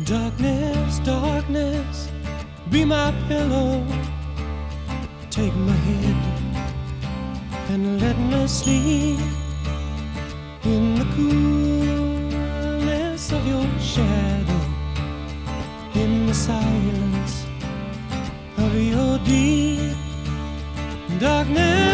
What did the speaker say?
Darkness, darkness, be my pillow. Take my head and let me sleep in the coolness of your shadow, in the silence of your deep darkness.